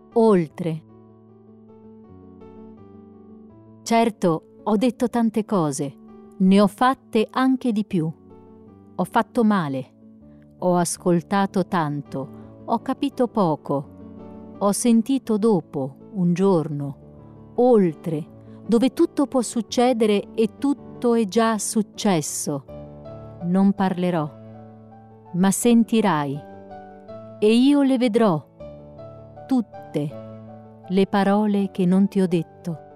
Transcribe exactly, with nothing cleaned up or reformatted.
oltre. Certo, ho detto tante cose, ne ho fatte anche di più. Ho fatto male, ho ascoltato tanto, ho capito poco, ho sentito dopo, un giorno, oltre, dove tutto può succedere e tutto è già successo. Non parlerò, ma sentirai, e io le vedrò, tutte le parole che non ti ho detto.